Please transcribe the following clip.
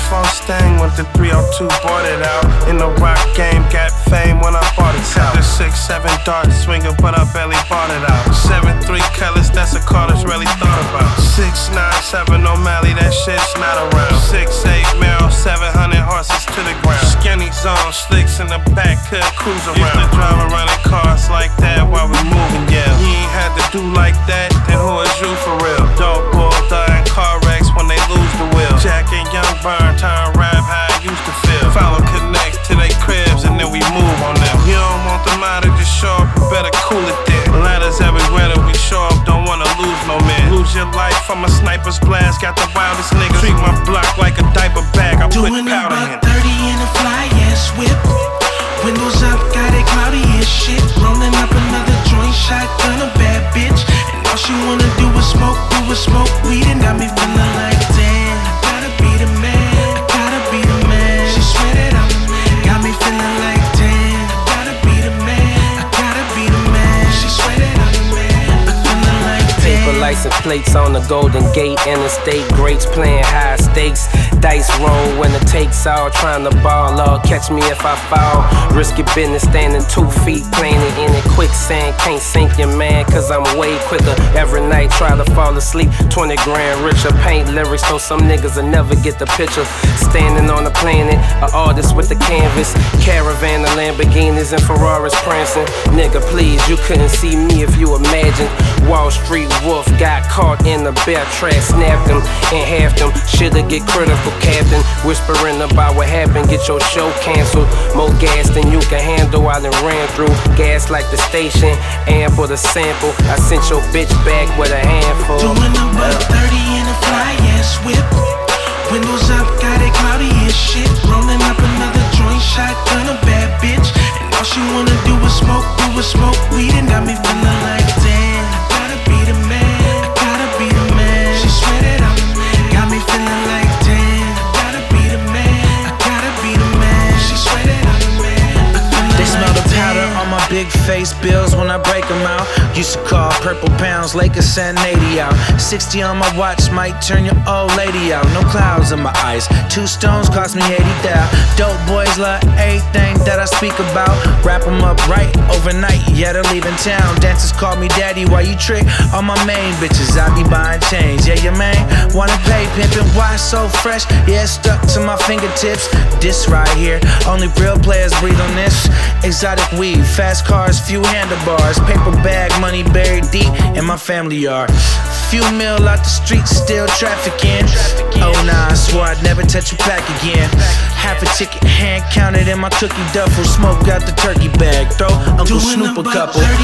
phone sting with the 302, bought it out. In the rock game, got fame when I bought it out. The 6'7" dart swinger, but I barely bought it out. 7'3" colors, that's a car that's really thought about. 6'9", 7 O'Malley, that shit's not around. 6'8" Merrill, 700 horses to the ground. Skinny zone, slicks in the back, could cruise around. Used to drive around in cars like that while we moving, yeah. You ain't had to do like that, then who is you for real? Dope bull, dying car wrecks when they lose the wheel. Jack and Young burn, turn rap how I used to feel. Follow connects to they cribs and then we move on them. You don't want the matter to show up, you better cool it then. Ladders everywhere that we show up, don't wanna lose no man. Lose your life from a sniper's blast, got the wildest niggas. Treat my block like a diaper bag, I put powder in. 30 in a fly-ass whip. Windows up, got it cloudy as shit. Rolling up another joint, shotgun a bad bitch. And all she wanna do is smoke weed. And got me feeling like, damn, I gotta be the man, I gotta be the man. She swear that I'm the man, got me feeling like, damn, I gotta be the man, I gotta be the man. She swear that I'm the man, I'm feeling like, damn. Paper license plates on the Golden Gate, interstate greats playing high stakes. Dice roll when it takes all, trying to ball all. Catch me if I fall. Risky business, standing 2 feet, playing it in a quicksand. Can't sink your man, cause I'm way quicker. Every night try to fall asleep, 20 grand richer. Paint lyrics so some niggas will never get the picture. Standing on the planet, an artist with the canvas. Caravan of Lamborghinis and Ferraris prancing. Nigga, please, you couldn't see me if you imagined. Wall Street Wolf got caught in the bear trap, snapped him and halved him. Shoulda get critical, captain. Whispering about what happened, get your show canceled. More gas than you can handle, I done ran through. Gas like the station, ample the sample. I sent your bitch back with a handful. Doing a buck 30 in a fly-ass whip. Windows up, got it cloudy as shit. Rolling up another joint, shotgun a bad bitch. And all she wanna do is smoke weed. And got me feeling like, damn, I gotta be the man, I gotta be the man. She swear that I'm the man, got me feeling like, damn, I gotta be the man, I gotta be the man. She swear that I'm the man. They smell the powder on my big face bills when I break them out. Used to call purple pounds, Lakers send 80 out. 60 on my watch might turn your old lady out. No clouds in my eyes, 2 stones cost me 80 down. Dope boys love everything that I speak about. Wrap them up right overnight, yeah they're leaving town. Dancers call me daddy while you trick all my main bitches. I be buying chains, yeah your man wanna pay pimpin'. Why so fresh? Yeah it's stuck to my fingertips. This right here, only real players breathe on this. Exotic weed, fast cars, few handlebars. Paper bag, money buried deep in my family yard. Few mil out the streets, still trafficking. Oh nah, I swore I'd never touch a pack again. Half a ticket, hand counted in my cookie duffel. Smoke out the turkey bag, throw Uncle Snoop a couple.